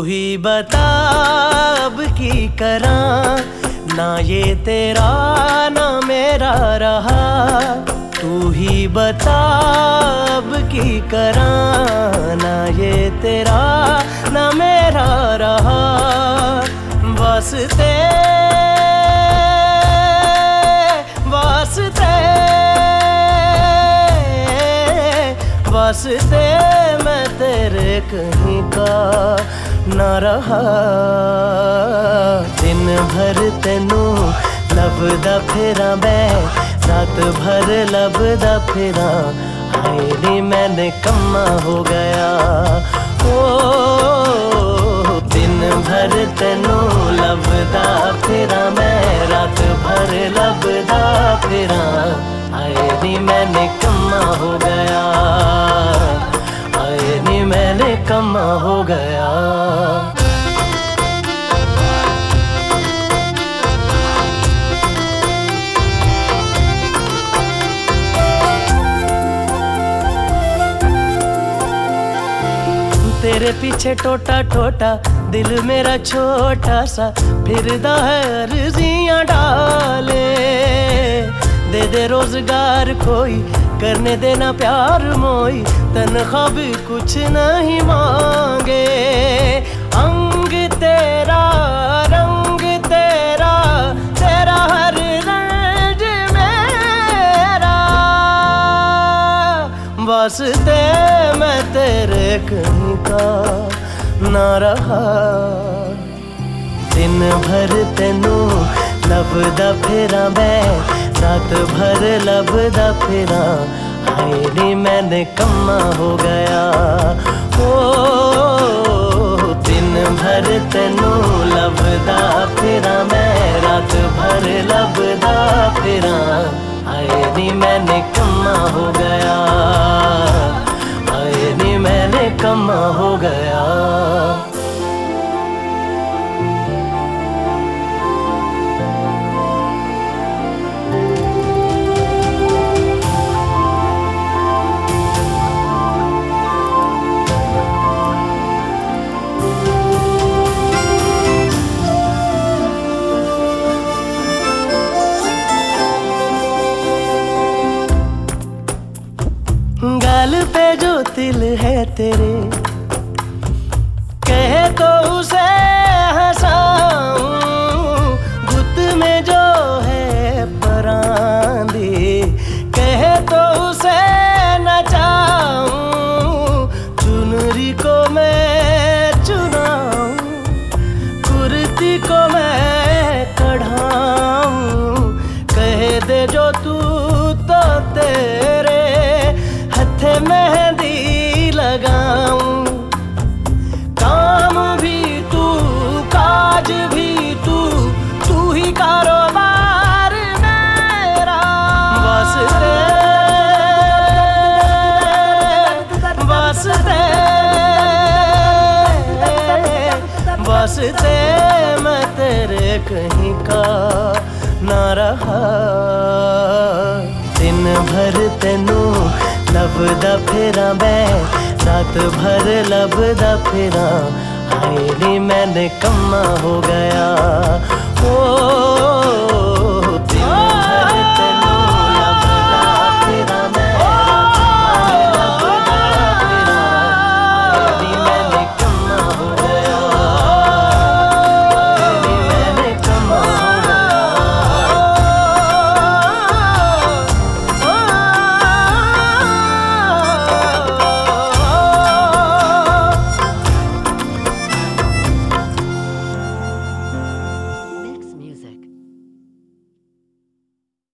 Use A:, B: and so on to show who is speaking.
A: ही बता अब की करा, ना ये तेरा ना मेरा रहा। तू ही बता अब की करा, ना ये तेरा ना मेरा रहा। वास्ते वास्ते वास्ते मैं तेरे कहीं का ना रहा। दिन भर तेनू लभदा फिरा मैं, रात भर लभदा फिरा। हाय नी मैंने कम्मा हो गया। ओ दिन भर तेनू लभदा फिरा मैं, रात भर लभदा फिरा। हाय नी मैंने कम्मा हो गया। हाय नी मैंने कम्मा हो गया। तेरे पीछे टोटा टोटा दिल मेरा छोटा सा फिरदा है अर्जियां डाले। दे दे रोजगार कोई, करने देना प्यार मोई, तनख्वाह भी कुछ नहीं मांगे। अंग तेरा रंग तेरा, तेरा हर रंग मेरा। वास्ते मैं तेरे कहीं का ना रहा। दिन भर तेनू लभदा फिरा मैं, रात भर लभदा फिरा। हाय नी मैंने कम्मा हो गया। ओ दिन भर तेनू लभदा फिरा मैं, रात भर लभदा फिरा। हाय नी मैंने कम्मा हो गया। हाय नी मैंने कम्मा हो गया। गाल पे जो तिल है तेरे, कहे तो उसे हंसाऊं। गुत में जो है परांदी, कहे तो उसे नचाऊं। चुनरी को मैं चुनाऊं, कुर्ती को मैं कढ़ाऊं। कहे दे जो तू तो तेरे हथे मेहंदी लगाऊं। काम भी तू काज भी तू, तू ही कारोबार मेरा। वास्ते वास्ते वास्ते मैं तेरे कहीं का ना रहा। दिन भर तेनू लभदा फिरा मैं, रात भर लभदा फिरा। हाय नी मैंने कम्मा हो गया। ओ